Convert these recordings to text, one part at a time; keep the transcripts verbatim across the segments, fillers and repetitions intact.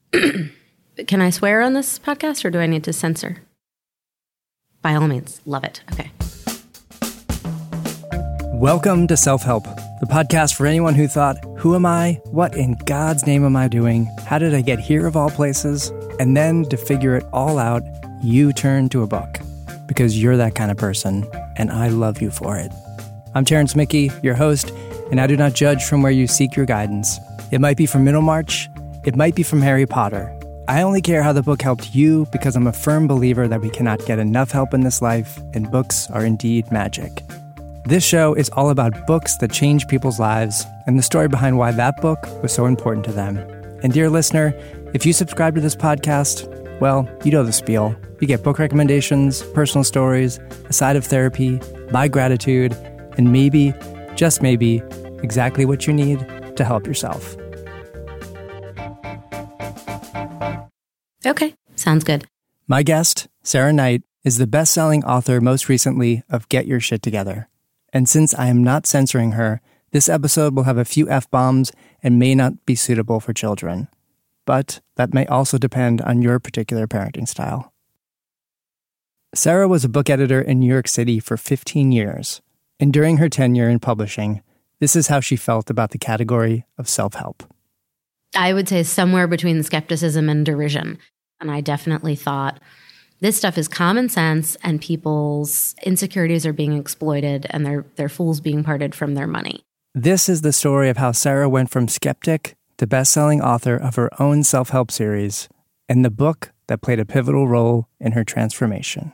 Can I swear on this podcast, or do I need to censor? By all means, love it. Okay. Welcome to Self-Help, the podcast for anyone who thought, who am I? What in God's name am I doing? How did I get here of all places? And then to figure it all out, you turn to a book. Because you're that kind of person, and I love you for it. I'm Terrence Mickey, your host, and I do not judge from where you seek your guidance. It might be from Middlemarch, it might be from Harry Potter. I only care how the book helped you because I'm a firm believer that we cannot get enough help in this life, and books are indeed magic. This show is all about books that change people's lives and the story behind why that book was so important to them. And dear listener, if you subscribe to this podcast, well, you know the spiel. You get book recommendations, personal stories, a side of therapy, my gratitude, and maybe, just maybe, exactly what you need to help yourself. Okay, sounds good. My guest, Sarah Knight, is the best-selling author most recently of Get Your Shit Together. And since I am not censoring her, this episode will have a few F-bombs and may not be suitable for children. But that may also depend on your particular parenting style. Sarah was a book editor in New York City for fifteen years, and during her tenure in publishing, this is how she felt about the category of self-help. I would say somewhere between skepticism and derision. And I definitely thought, this stuff is common sense, and people's insecurities are being exploited, and their their fools being parted from their money. This is the story of how Sarah went from skeptic to best-selling author of her own self-help series, and the book that played a pivotal role in her transformation.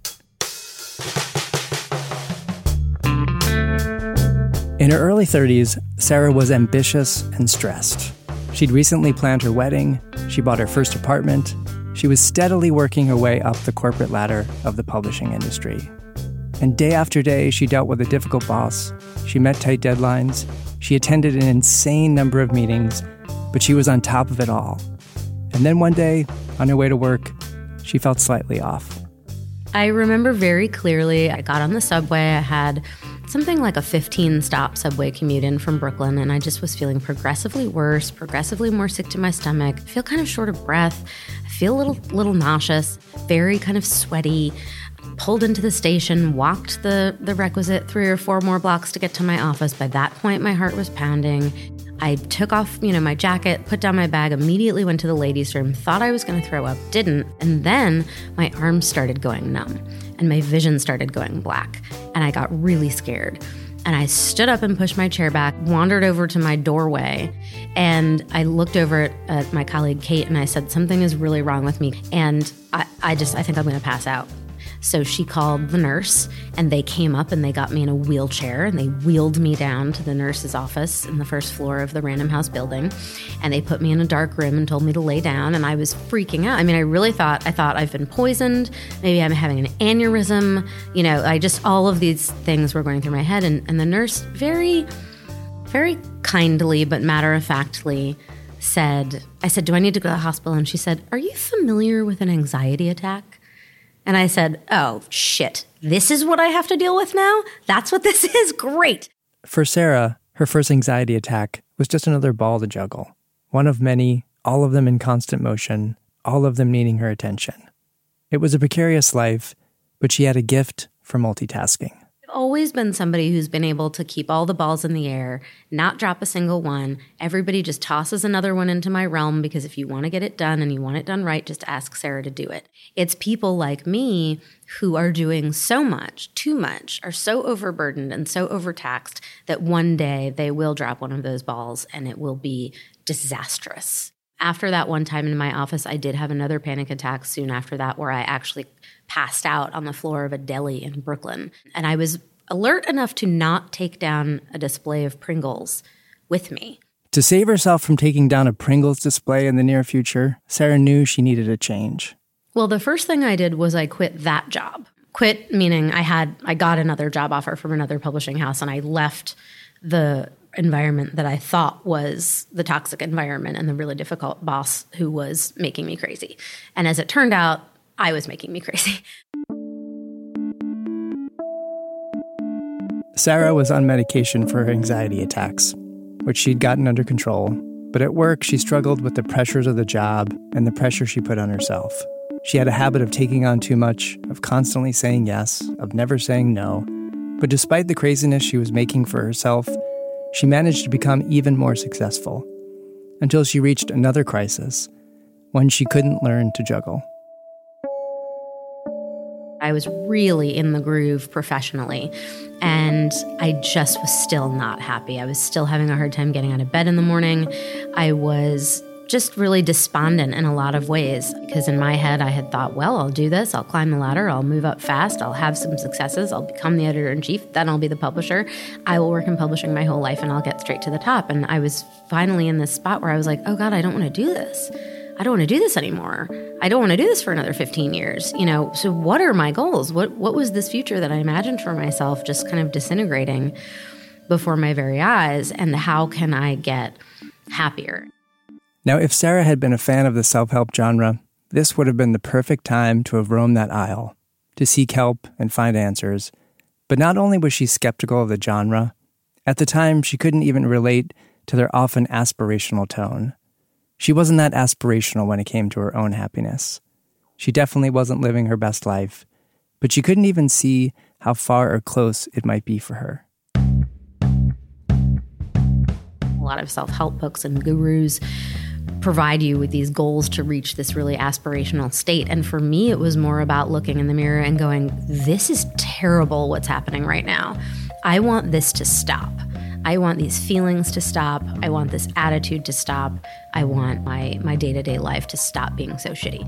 In her early thirties, Sarah was ambitious and stressed. She'd recently planned her wedding, she bought her first apartment, she was steadily working her way up the corporate ladder of the publishing industry. And day after day, she dealt with a difficult boss, she met tight deadlines, she attended an insane number of meetings, but she was on top of it all. And then one day, on her way to work, she felt slightly off. I remember very clearly, I got on the subway, I had something like a fifteen-stop subway commute in from Brooklyn, and I just was feeling progressively worse, progressively more sick to my stomach. I feel kind of short of breath. I feel a little, little nauseous, very kind of sweaty. Pulled into the station, walked the, the requisite three or four more blocks to get to my office. By that point, my heart was pounding. I took off, you know, my jacket, put down my bag, immediately went to the ladies' room, thought I was going to throw up, didn't. And then my arms started going numb and my vision started going black. And I got really scared. And I stood up and pushed my chair back, wandered over to my doorway, and I looked over at, at my colleague, Kate, and I said, something is really wrong with me. And I, I just, I think I'm going to pass out. So she called the nurse, and they came up and they got me in a wheelchair, and they wheeled me down to the nurse's office in the first floor of the Random House building. And they put me in a dark room and told me to lay down, and I was freaking out. I mean, I really thought, I thought I've been poisoned. Maybe I'm having an aneurysm. You know, I just, all of these things were going through my head. And, and the nurse very, very kindly but matter-of-factly said, I said, do I need to go to the hospital? And she said, are you familiar with an anxiety attack? And I said, oh, shit, this is what I have to deal with now? That's what this is? Great. For Sarah, her first anxiety attack was just another ball to juggle. One of many, all of them in constant motion, all of them needing her attention. It was a precarious life, but she had a gift for multitasking. I've always been somebody who's been able to keep all the balls in the air, not drop a single one. Everybody just tosses another one into my realm because if you want to get it done and you want it done right, just ask Sarah to do it. It's people like me who are doing so much, too much, are so overburdened and so overtaxed that one day they will drop one of those balls and it will be disastrous. After that one time in my office, I did have another panic attack soon after that where I actually passed out on the floor of a deli in Brooklyn. And I was alert enough to not take down a display of Pringles with me. To save herself from taking down a Pringles display in the near future, Sarah knew she needed a change. Well, the first thing I did was I quit that job. Quit meaning I had I got another job offer from another publishing house, and I left the environment that I thought was the toxic environment and the really difficult boss who was making me crazy. And as it turned out, I was making me crazy. Sarah was on medication for her anxiety attacks, which she'd gotten under control, But at work, she struggled with the pressures of the job and the pressure she put on herself. She had a habit of taking on too much, of constantly saying yes, of never saying no. But despite the craziness she was making for herself, she managed to become even more successful, until she reached another crisis, one she couldn't learn to juggle. I was really in the groove professionally, and I just was still not happy. I was still having a hard time getting out of bed in the morning. I was just really despondent in a lot of ways, because in my head I had thought, well, I'll do this, I'll climb the ladder, I'll move up fast, I'll have some successes, I'll become the editor-in-chief, then I'll be the publisher. I will work in publishing my whole life and I'll get straight to the top. And I was finally in this spot where I was like, oh God, I don't want to do this. I don't want to do this anymore. I don't want to do this for another fifteen years. You know, so what are my goals? What what was this future that I imagined for myself just kind of disintegrating before my very eyes? And how can I get happier? Now, if Sarah had been a fan of the self-help genre, this would have been the perfect time to have roamed that aisle, to seek help and find answers. But not only was she skeptical of the genre, at the time she couldn't even relate to their often aspirational tone. She wasn't that aspirational when it came to her own happiness. She definitely wasn't living her best life, but she couldn't even see how far or close it might be for her. A lot of self-help books and gurus provide you with these goals to reach this really aspirational state. And for me, it was more about looking in the mirror and going, this is terrible what's happening right now. I want this to stop. I want these feelings to stop. I want this attitude to stop. I want my, my day-to-day life to stop being so shitty.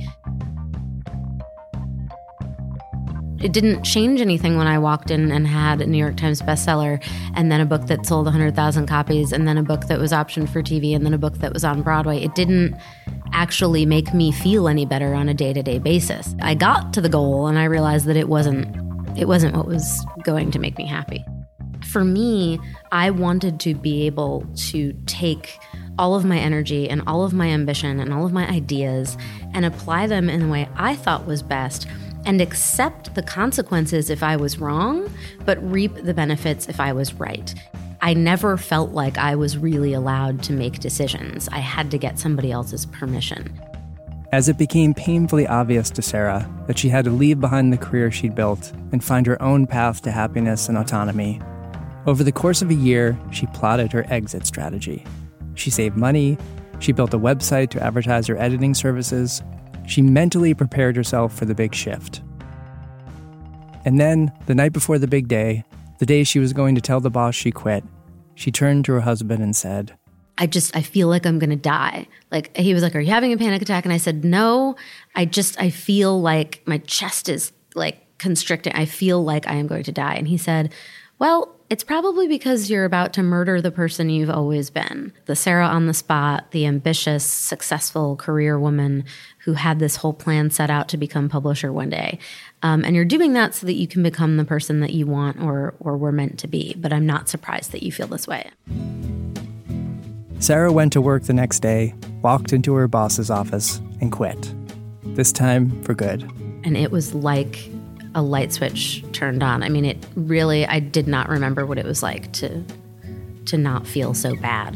It didn't change anything when I walked in and had a New York Times bestseller, and then a book that sold one hundred thousand copies, and then a book that was optioned for T V, and then a book that was on Broadway. It didn't actually make me feel any better on a day-to-day basis. I got to the goal, and I realized that it wasn't, it wasn't what was going to make me happy. For me, I wanted to be able to take all of my energy and all of my ambition and all of my ideas and apply them in the way I thought was best, and accept the consequences if I was wrong, but reap the benefits if I was right. I never felt like I was really allowed to make decisions. I had to get somebody else's permission. As it became painfully obvious to Sarah that she had to leave behind the career she'd built and find her own path to happiness and autonomy, over the course of a year, she plotted her exit strategy. She saved money, she built a website to advertise her editing services, she mentally prepared herself for the big shift. And then, the night before the big day, the day she was going to tell the boss she quit, she turned to her husband and said, I just, I feel like I'm going to die. Like, he was like, are you having a panic attack? And I said, no, I just, I feel like my chest is like constricting. I feel like I am going to die. And he said, well, it's probably because you're about to murder the person you've always been. The Sarah on the spot, the ambitious, successful career woman who had this whole plan set out to become publisher one day. Um, and you're doing that so that you can become the person that you want or or were meant to be. But I'm not surprised that you feel this way. Sarah went to work the next day, walked into her boss's office, and quit. This time for good. And it was like a light switch turned on. I mean, it really, I did not remember what it was like to to not feel so bad.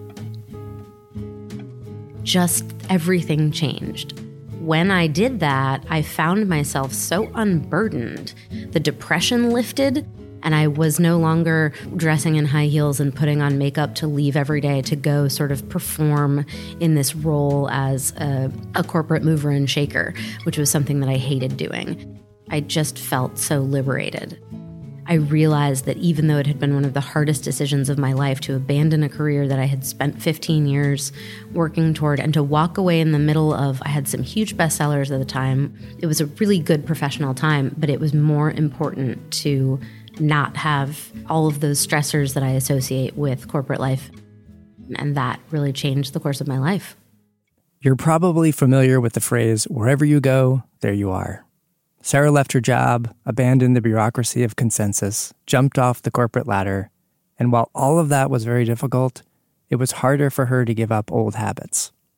Just everything changed. When I did that, I found myself so unburdened. The depression lifted, and I was no longer dressing in high heels and putting on makeup to leave every day to go sort of perform in this role as a, a corporate mover and shaker, which was something that I hated doing. I just felt so liberated. I realized that even though it had been one of the hardest decisions of my life to abandon a career that I had spent fifteen years working toward and to walk away in the middle of, I had some huge bestsellers at the time. It was a really good professional time, but it was more important to not have all of those stressors that I associate with corporate life. And that really changed the course of my life. You're probably familiar with the phrase, wherever you go, there you are. Sarah left her job, abandoned the bureaucracy of consensus, jumped off the corporate ladder, and while all of that was very difficult, it was harder for her to give up old habits.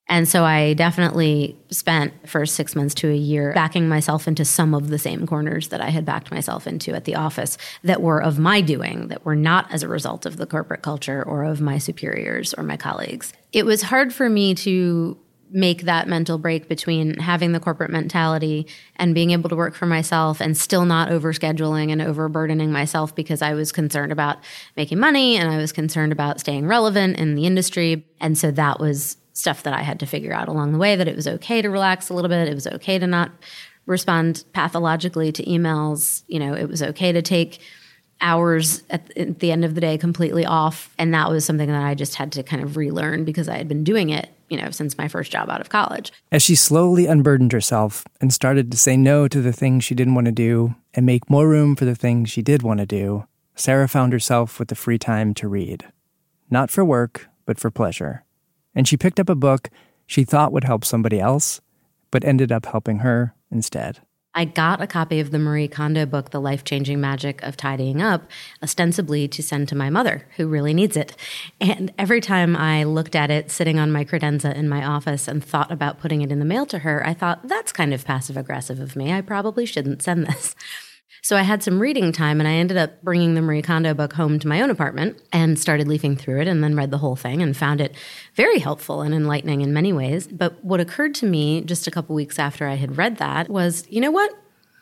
And so I definitely spent the first six months to a year backing myself into some of the same corners that I had backed myself into at the office that were of my doing, that were not as a result of the corporate culture or of my superiors or my colleagues. It was hard for me to make that mental break between having the corporate mentality and being able to work for myself and still not overscheduling and overburdening myself because I was concerned about making money and I was concerned about staying relevant in the industry. And so that was stuff that I had to figure out along the way, that it was okay to relax a little bit. It was okay to not respond pathologically to emails. You know, it was okay to take hours at, at the end of the day completely off. And that was something that I just had to kind of relearn because I had been doing it, you know, since my first job out of college. As she slowly unburdened herself and started to say no to the things she didn't want to do and make more room for the things she did want to do, Sarah found herself with the free time to read. Not for work, but for pleasure. And she picked up a book she thought would help somebody else, but ended up helping her instead. I got a copy of the Marie Kondo book, The Life-Changing Magic of Tidying Up, ostensibly to send to my mother, who really needs it. And every time I looked at it sitting on my credenza in my office and thought about putting it in the mail to her, I thought, that's kind of passive-aggressive of me. I probably shouldn't send this. So I had some reading time, and I ended up bringing the Marie Kondo book home to my own apartment and started leafing through it and then read the whole thing and found it very helpful and enlightening in many ways. But what occurred to me just a couple weeks after I had read that was, you know what?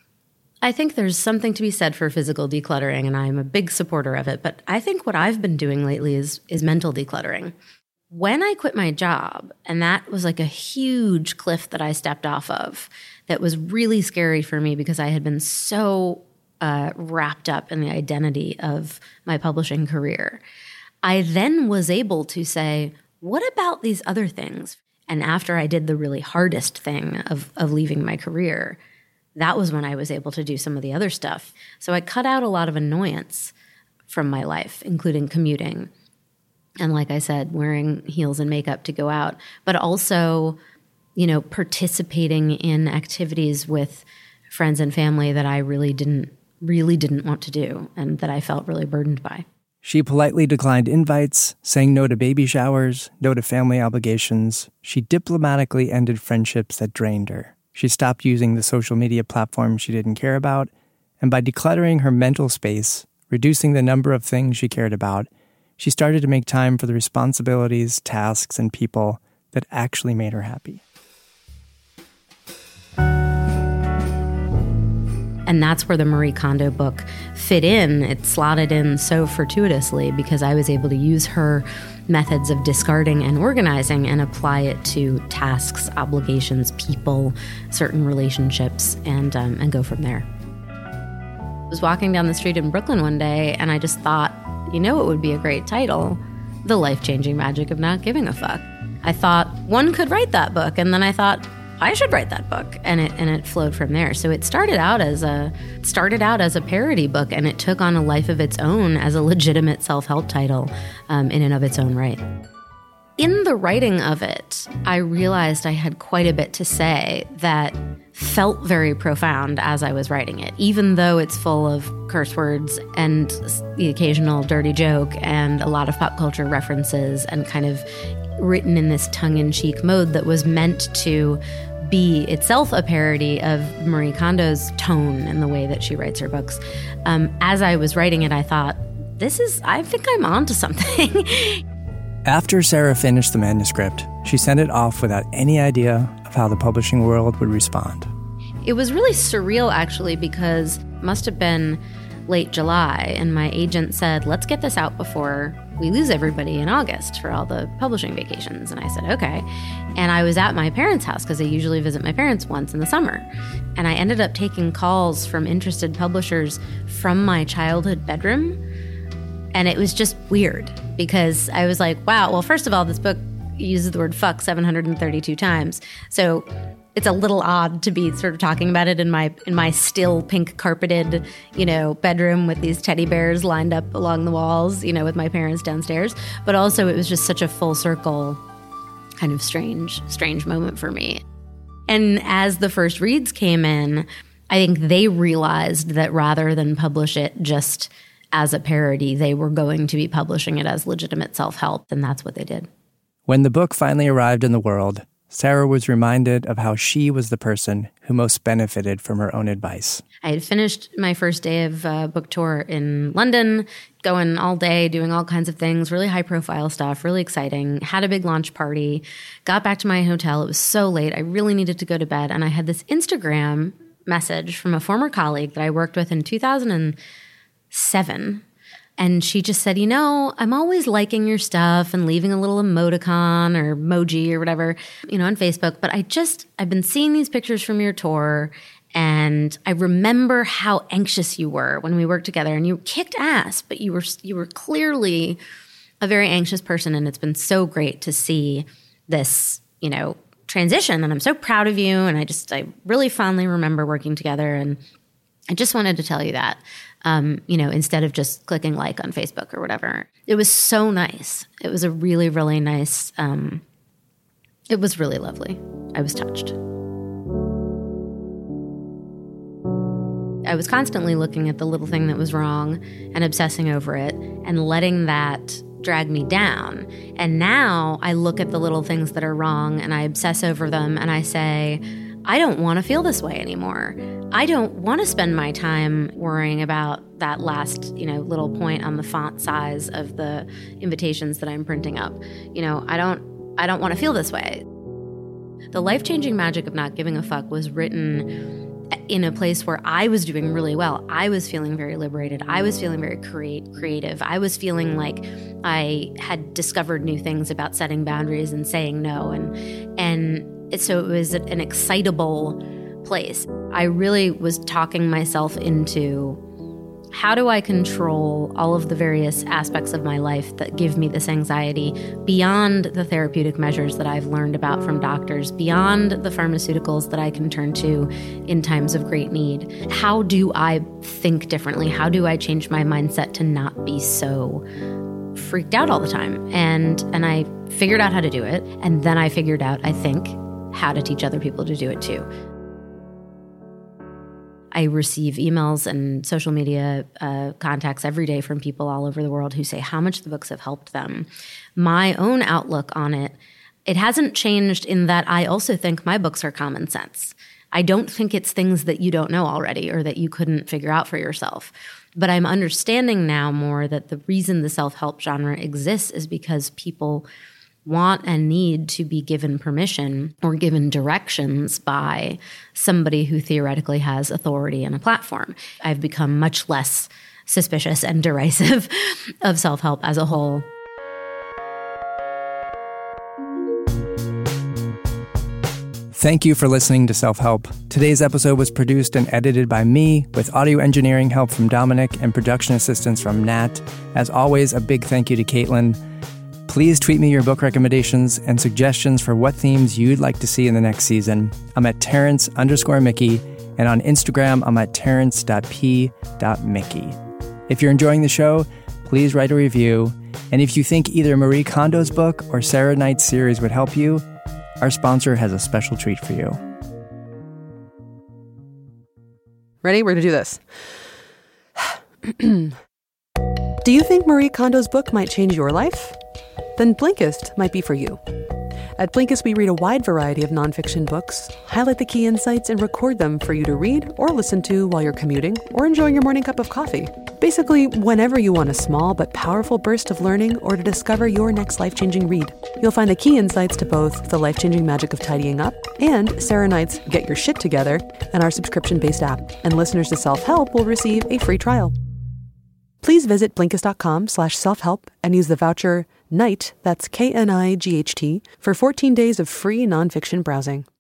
I think there's something to be said for physical decluttering, and I'm a big supporter of it. But I think what I've been doing lately is, is mental decluttering. When I quit my job, and that was like a huge cliff that I stepped off of, that was really scary for me because I had been so uh, wrapped up in the identity of my publishing career. I then was able to say, what about these other things? And after I did the really hardest thing of, of leaving my career, that was when I was able to do some of the other stuff. So I cut out a lot of annoyance from my life, including commuting. And like I said, wearing heels and makeup to go out, but also, you know, participating in activities with friends and family that I really didn't, really didn't want to do and that I felt really burdened by. She politely declined invites, saying no to baby showers, no to family obligations. She diplomatically ended friendships that drained her. She stopped using the social media platforms she didn't care about, and by decluttering her mental space, reducing the number of things she cared about, she started to make time for the responsibilities, tasks, and people that actually made her happy. And that's where the Marie Kondo book fit in. It slotted in so fortuitously because I was able to use her methods of discarding and organizing and apply it to tasks, obligations, people, certain relationships, and um, and go from there. I was walking down the street in Brooklyn one day, and I just thought, you know what would be a great title? The Life-Changing Magic of Not Giving a Fuck. I thought one could write that book, and then I thought, I should write that book, and it and it flowed from there. So it started out as a started out as a parody book, and it took on a life of its own as a legitimate self-help title um, in and of its own right. In the writing of it, I realized I had quite a bit to say that felt very profound as I was writing it, even though it's full of curse words and the occasional dirty joke and a lot of pop culture references and kind of written in this tongue-in-cheek mode that was meant to be itself a parody of Marie Kondo's tone and the way that she writes her books. Um, as I was writing it, I thought, this is, I think I'm onto something. After Sarah finished the manuscript, she sent it off without any idea of how the publishing world would respond. It was really surreal, actually, because it must have been late July, and my agent said, let's get this out before we lose everybody in August for all the publishing vacations. And I said, okay. And I was at my parents' house because I usually visit my parents once in the summer. And I ended up taking calls from interested publishers from my childhood bedroom. And it was just weird because I was like, wow, well, first of all, this book uses the word fuck seven hundred thirty-two times. So it's a little odd to be sort of talking about it in my in my still pink carpeted, you know, bedroom with these teddy bears lined up along the walls, you know, with my parents downstairs. But also it was just such a full circle kind of strange, strange moment for me. And as the first reads came in, I think they realized that rather than publish it just as a parody, they were going to be publishing it as legitimate self-help, and that's what they did. When the book finally arrived in the world, Sarah was reminded of how she was the person who most benefited from her own advice. I had finished my first day of uh, book tour in London, going all day, doing all kinds of things, really high-profile stuff, really exciting. Had a big launch party, got back to my hotel. It was so late. I really needed to go to bed. And I had this Instagram message from a former colleague that I worked with in two thousand seven. And she just said, you know, I'm always liking your stuff and leaving a little emoticon or emoji or whatever, you know, on Facebook. But I just, I've been seeing these pictures from your tour, and I remember how anxious you were when we worked together, and you kicked ass, but you were, you were clearly a very anxious person. And it's been so great to see this, you know, transition. And I'm so proud of you. And I just, I really fondly remember working together. And I just wanted to tell you that. Um, you know, instead of just clicking like on Facebook or whatever. It was so nice. It was a really, really nice, um, it was really lovely. I was touched. I was constantly looking at the little thing that was wrong and obsessing over it and letting that drag me down. And now I look at the little things that are wrong and I obsess over them and I say, I don't want to feel this way anymore. I don't want to spend my time worrying about that last, you know, little point on the font size of the invitations that I'm printing up. You know, I don't I don't want to feel this way. The Life-Changing Magic of Not Giving a Fuck was written in a place where I was doing really well. I was feeling very liberated. I was feeling very create, creative. I was feeling like I had discovered new things about setting boundaries and saying no. And and so it was an excitable place. I really was talking myself into, how do I control all of the various aspects of my life that give me this anxiety beyond the therapeutic measures that I've learned about from doctors, beyond the pharmaceuticals that I can turn to in times of great need? How do I think differently? How do I change my mindset to not be so freaked out all the time? And and I figured out how to do it. And then I figured out, I think, how to teach other people to do it too. I receive emails and social media uh, contacts every day from people all over the world who say how much the books have helped them. My own outlook on it, it hasn't changed in that I also think my books are common sense. I don't think it's things that you don't know already or that you couldn't figure out for yourself. But I'm understanding now more that the reason the self-help genre exists is because people want and need to be given permission or given directions by somebody who theoretically has authority and a platform. I've become much less suspicious and derisive of self-help as a whole. Thank you for listening to Self-Help. Today's episode was produced and edited by me, with audio engineering help from Dominic and production assistance from Nat. As always, a big thank you to Caitlin. Please tweet me your book recommendations and suggestions for what themes you'd like to see in the next season. I'm at Terrence underscore Mickey, and on Instagram, I'm at terrence dot p dot mickey. If you're enjoying the show, please write a review. And if you think either Marie Kondo's book or Sarah Knight's series would help you, our sponsor has a special treat for you. Ready? We're going to do this. Do you think Marie Kondo's book might change your life? Then Blinkist might be for you. At Blinkist, we read a wide variety of nonfiction books, highlight the key insights, and record them for you to read or listen to while you're commuting or enjoying your morning cup of coffee. Basically, whenever you want a small but powerful burst of learning or to discover your next life-changing read. You'll find the key insights to both The Life-Changing Magic of Tidying Up and Sarah Knight's Get Your Shit Together in our subscription-based app. And listeners to Self-Help will receive a free trial. Please visit Blinkist.com slash self-help and use the voucher NIGHT, that's K N I G H T, for fourteen days of free nonfiction browsing.